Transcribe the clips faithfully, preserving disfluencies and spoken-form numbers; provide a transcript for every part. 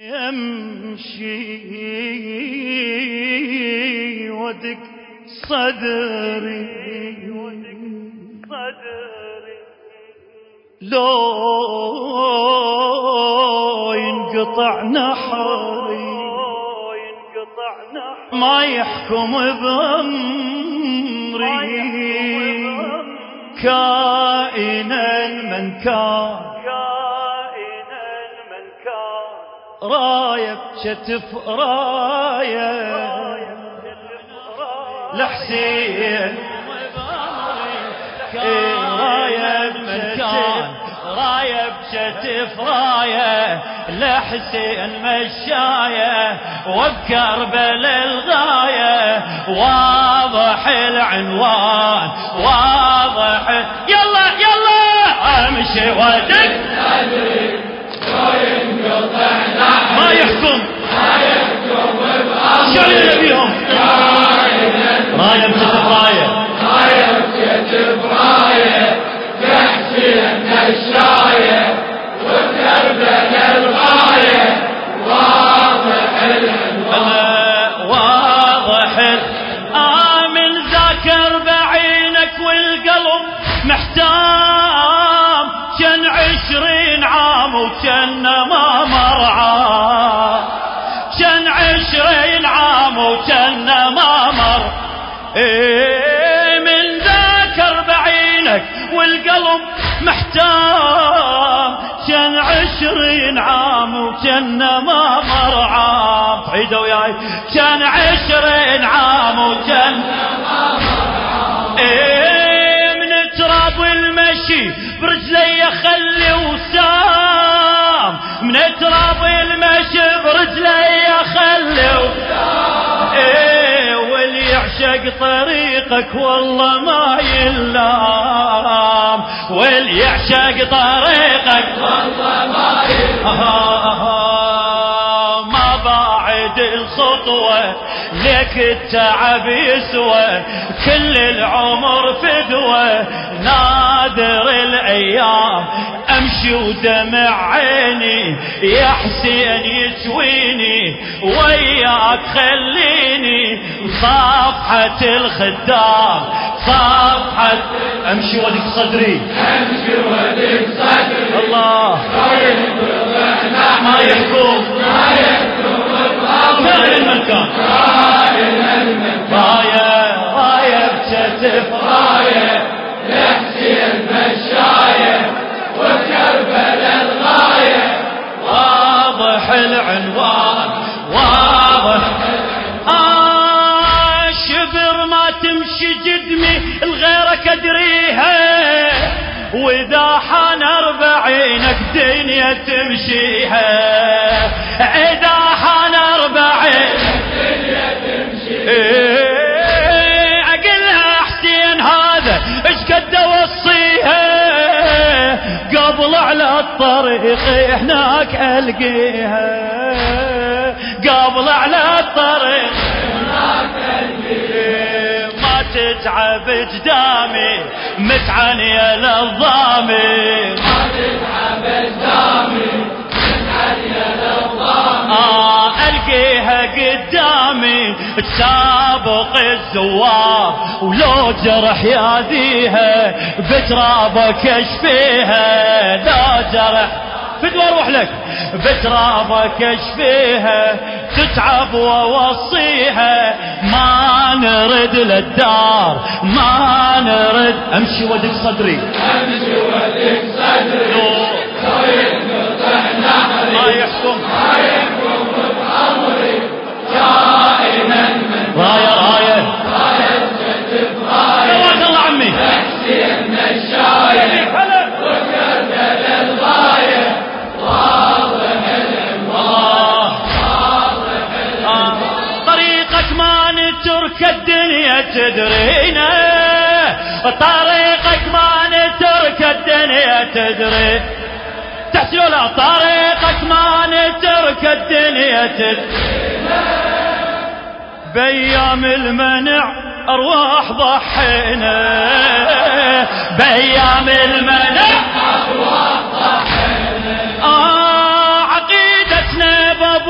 يمشي ودك صدري لو ينقطع نحري ما يحكم بأمري كائنا من كان راية بشتف راية لحسين راية بمكان راية بشتف راية لحسين مشاية وبكربل الغاية واضح العنوان واضح يلا يلا امشي ودك ما يحكم شعلنا بيهم راية بشتف راية راية بشتف راية لحسين مشاية وبكربل الغاية واضح العنوان واضح آمن ذاكر بعينك والقلب محتام كان عشرين عام وكان ما مرعى كان عشرين عام وكان ما مر إيه من ذاكر بعينك والقلب محتام كان عشرين عام وكان ما مرعى عيدوا وياي كان عشرين عام وكان ما مرعى إيه من تراب المشي برجلي خلي وسام من تراب المشي برجلي خلي وسام إيه واللي يعشق طريقك والله ما يلام واللي يعشق طريقك والله ما يلام ما بعد الخطوة لك التعب يسوى كل العمر فدوة نادر الأيام أمشي ودمع عيني يا حسين يسويني وياك خليني صفحة الخدام صفحة أمشي ودك صدري أمشي ودك صدري الله ما يحكم ما يحكم كائن المكان راية راية بشتف راية لحسين مشاية وكربل الغاية واضح العنوان واضح آه شبر ما تمشي جدمي الغيرك ادريها واذا حان اربعينك دنيا تمشيها اذا حان اربعينك دنيا تمشيها إيه اقلها حسين هذا ايش قد اوصيها قبل على الطريق هناك القيها قبل على الطريق هناك القيها ما تتعب قدامي متعنية للضامي ما تتعب قدامي متعنية للضامي آه ألقيها قدامي تسابق الزوار ولو جرح ياديها بترابك اشفيها لا جرح فدوى اروح لك بترابك اشفيها تتعب واوصيها ما نرد للدار ما نرد امشي ودك صدري امشي ودك صدري لو ينقطع نحري ما يحكم ما يحكم بأمري كائنا من راية راية راية بشتف راية سواك الله عمي لحسين مشاية وكربل الغاية واضح العنوان واضح العنوان طريقك ما نترك الدنيا تدرينا طريقك ما نترك الدنيا تدري تحسنوا لا طريقك ما نترك الدنيا تدرينا بأيام المنع أرواح ضحينا بأيام المنع أرواح ضحينا آه عقيدتنا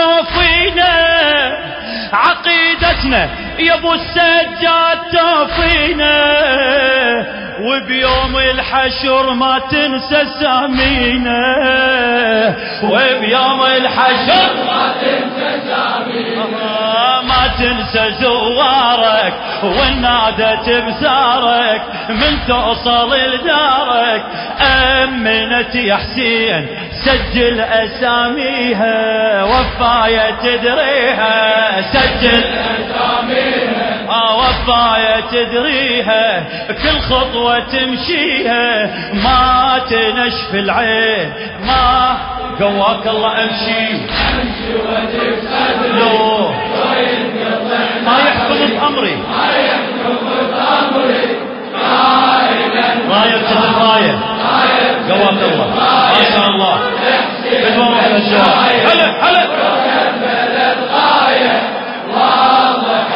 توفينا عقيدتنا يا ابو السجاد توفينا، وبيوم الحشر ما تنسى سامينا، وبيوم الحشر ما تنسى سامينا، ما تنسى زوارك ونادت بزارك من توصل لدارك. أمنت يا حسين سجل أساميها وفاية تدريها، سجل أساميها آه وفاية تدريها، كل خطوة تمشيها ما تنشف العين، ما قواك الله امشي امشي وتكسد لو ما يحكم بأمري، ما يحكم بأمري راية تتف راية قواك الله ما شاء الله بدون على الجواب. هلا هلا واضح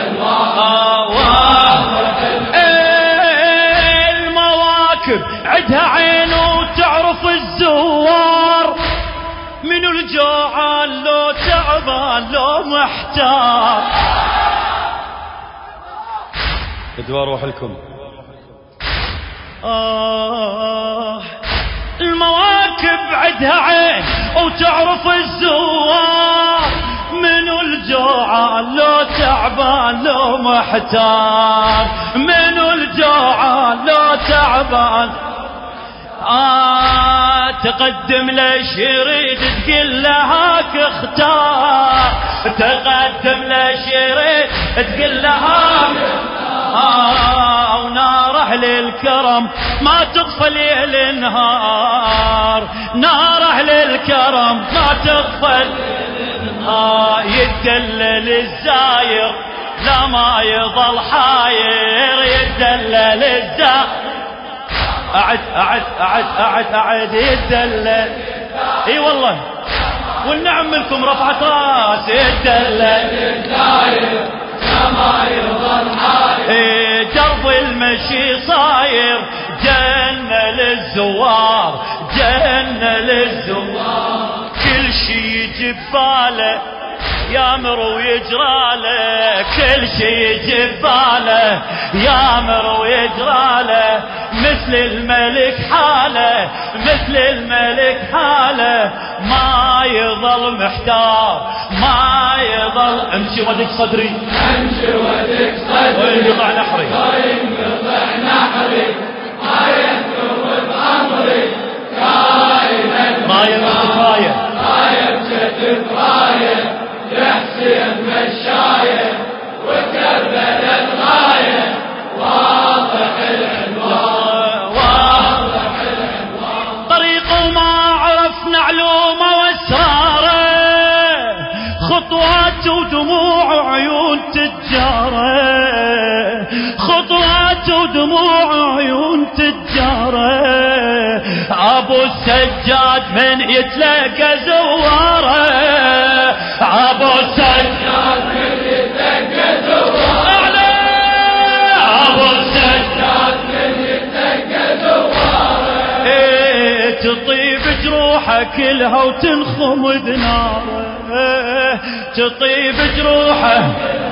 المواكب عدها عين وتعرف الزوار، من الجوعان لو تعبان لو محتار. بدوا اروح لكم آه المواكب عدها عين وتعرف الزوار، من الجوعان لو تعبان لو محتار، من الجوعان لو تعبان آه تقدم ليش يريد تقول لهاك اختار، تقدم ليش يريد تقول لهاك آه ونار أهل الكرم ما تطفى ليل نهار، نار أهل الكرم ما تطفى آه يدلل الزاير لا ما يظل حاير، يدلل الزاير أعد أعد أعد أعد أعد يدلل اي والله والنعم منكم رفعت راس، يدلل الزاير ما يظل حاير، درب المشي صاير جنة للزوار، جنة للزوار، كل شي يجي بباله يامر ويجراله، كل شي يجي بباله يامر ويجراله، مثل الملك حاله مثل الملك حاله، ما يظل محتار ما يظل. امشي ودك صدري امشي ودك صدري وينقطع نحري وينقطع نحري، ما ينكب بأمري كائنا راية كفاية راية بجد راية يا حسين مشاية وكربلة غاية، واضح العنوان واضح العنوان، طريقه ما عرفنا علومه واسراره، خطوات ودموع وعيون تجاره، خطوات ودموع وعيون تجاره، ابو السجاد من يتلاقى زواره، ابو السجاد من يتلاقى زواره، ابو السجاد من يتلاقى زواره، ايه تطيب جروحه كلها وتنخم بناره، تطيب جروحه.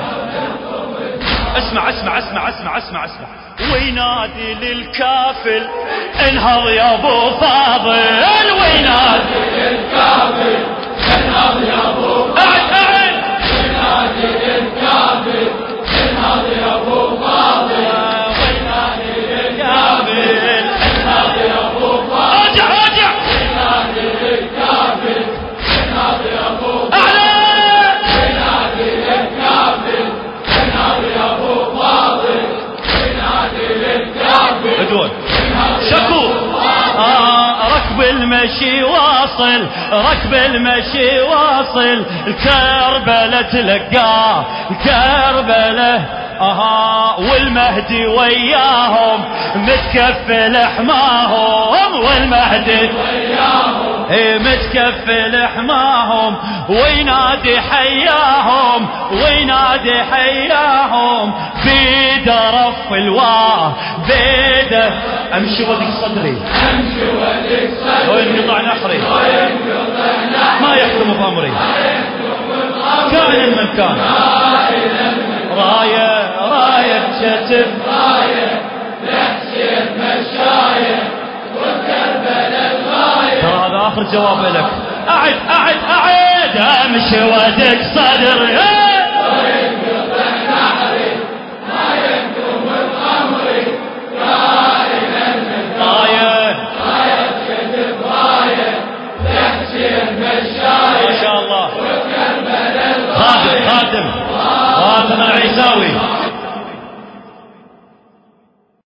اسمع اسمع اسمع اسمع اسمع اسمع وينادي للكافل انهض يا ابو فاضل، وينادي للكافل انهض يا ابو فاضل، وينادي للكافل انهض يا ابو فاضل، وينادي للكافل انهض يا ابو فاضل، ارجع ارجع وينادي للكافل انهض يا ابو فاضل، وينادي للكافل انهض يا ابو فاضل، وينادي للكافل بدون شكو آه ركب المشي واصل، ركب المشي واصل، الكربلة تلقاه الكربلة اها، والمهدي وياهم متكفل حماهم، والمهدي وياهم ايه متكفل حماهم، وينادي حياهم وينادي حياهم، بيده رف الواه بيده. امشي ودك صدري امشي ودك صدري وينقطع نحري وينقطع نحري، ما يحكم بأمري كائن من كان راية راية كتب راية لحسين مشاية وكربلاء الغاية. ترى هذا آخر جواب لك. أعد أعد أعد أمشي ودك صدري وين قطع نحري ما ينكم الأمري راية راية راية كتب راية لحسين مشاية ما شاء الله. وكربلاء خادم الغاية. خادم خاتم العيساوي.